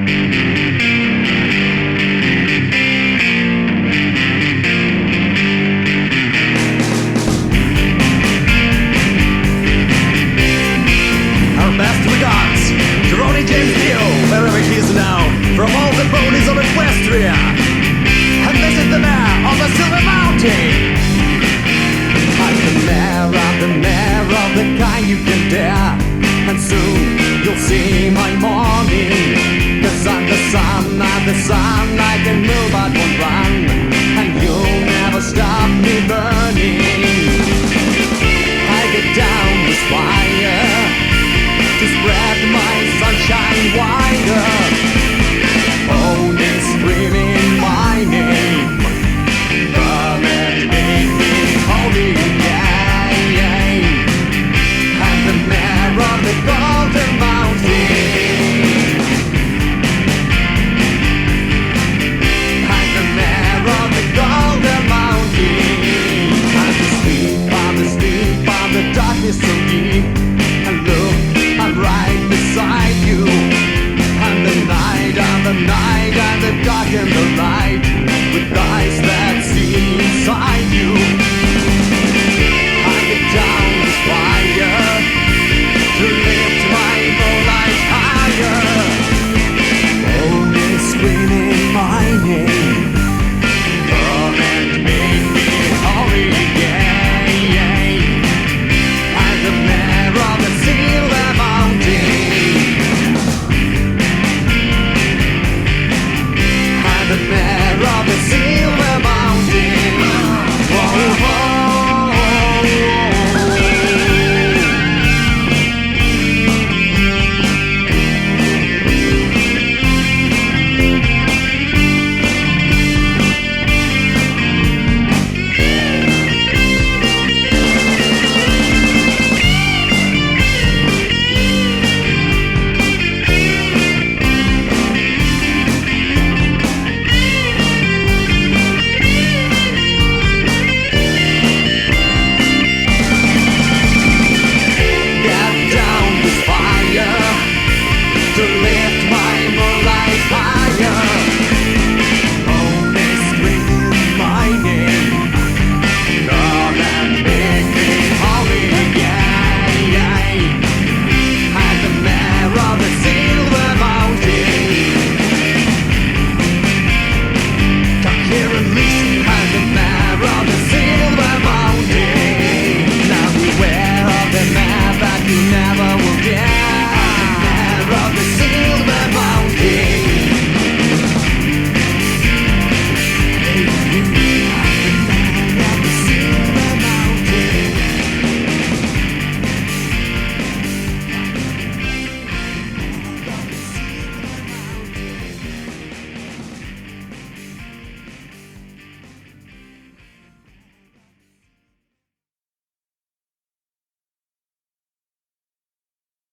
Our best regards to Ronnie James Dio, wherever he is now, from all the ponies of Equestria, and visit the mayor of the Silver Mountain. I'm the mayor of the kind you can dare, and soon you'll see my morning. Cause I'm the sun, I can move but won't run, and you'll never stop me burning. I get down with fire to spread my sunshine wider. Only screaming my name, burning, make me holy again. I'm the mayor of the Golden Mountain. I'm the mayor of the Golden Mountain. I'm the darkness so deep. And look, I'm right beside you.